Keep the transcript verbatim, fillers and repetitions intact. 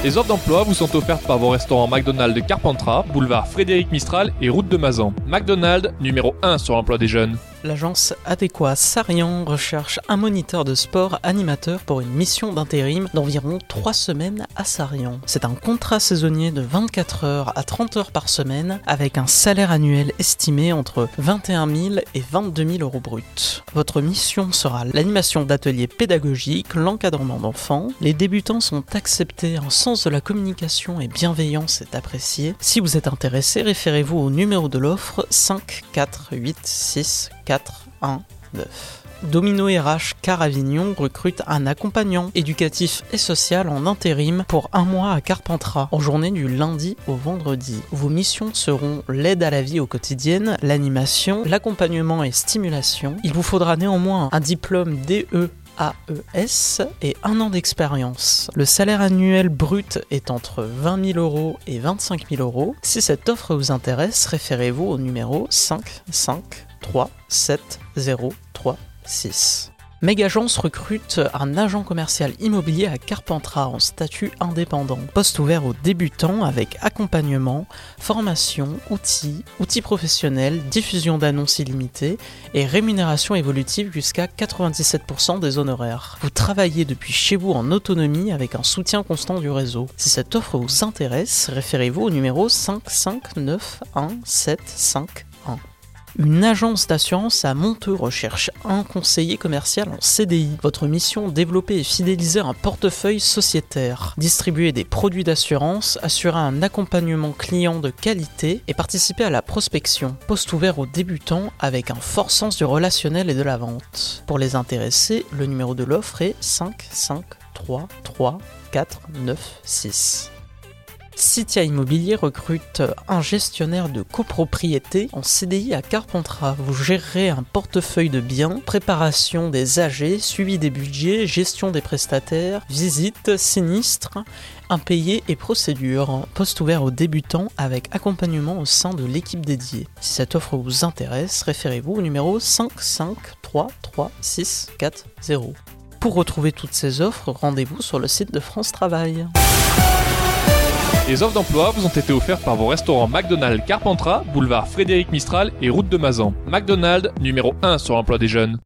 Les offres d'emploi vous sont offertes par vos restaurants McDonald's de Carpentras, boulevard Frédéric Mistral et route de Mazan. McDonald's, numéro un sur l'emploi des jeunes. L'agence Adéquat Sarian recherche un moniteur de sport animateur pour une mission d'intérim d'environ trois semaines à Sarian. C'est un contrat saisonnier de vingt-quatre heures à trente heures par semaine avec un salaire annuel estimé entre vingt et un mille et vingt-deux mille euros bruts. Votre mission sera l'animation d'ateliers pédagogiques, l'encadrement d'enfants. Les débutants sont acceptés, un sens de la communication et bienveillance est apprécié. Si vous êtes intéressé, référez-vous au numéro de l'offre cinq quatre huit six quatre un neuf. Domino R H Car Avignon recrute un accompagnant éducatif et social en intérim pour un mois à Carpentras, en journée du lundi au vendredi. Vos missions seront l'aide à la vie au quotidien, l'animation, l'accompagnement et stimulation. Il vous faudra néanmoins un diplôme D E A E S et un an d'expérience. Le salaire annuel brut est entre vingt mille euros et vingt-cinq mille euros. Si cette offre vous intéresse, référez-vous au numéro cinq cinq trois sept zéro trois six. Megagence recrute un agent commercial immobilier à Carpentras en statut indépendant. Poste ouvert aux débutants avec accompagnement, formation, outils, outils professionnels, diffusion d'annonces illimitées et rémunération évolutive jusqu'à quatre-vingt-dix-sept pour cent des honoraires. Vous travaillez depuis chez vous en autonomie avec un soutien constant du réseau. Si cette offre vous intéresse, référez-vous au numéro cinq cinq neuf un sept cinq un. Une agence d'assurance à Monteux recherche un conseiller commercial en C D I. Votre mission, développer et fidéliser un portefeuille sociétaire, distribuer des produits d'assurance, assurer un accompagnement client de qualité et participer à la prospection. Poste ouvert aux débutants avec un fort sens du relationnel et de la vente. Pour les intéressés, le numéro de l'offre est cinq cinq trois trois quatre neuf six. Citia Immobilier recrute un gestionnaire de copropriété en C D I à Carpentras. Vous gérerez un portefeuille de biens, préparation des A G, suivi des budgets, gestion des prestataires, visites, sinistres, impayés et procédures. Poste ouvert aux débutants avec accompagnement au sein de l'équipe dédiée. Si cette offre vous intéresse, référez-vous au numéro cinq cinq trois trois six quatre zéro. Pour retrouver toutes ces offres, rendez-vous sur le site de France Travail. Les offres d'emploi vous ont été offertes par vos restaurants McDonald's Carpentras, boulevard Frédéric Mistral et route de Mazan. McDonald's, numéro un sur l'emploi des jeunes.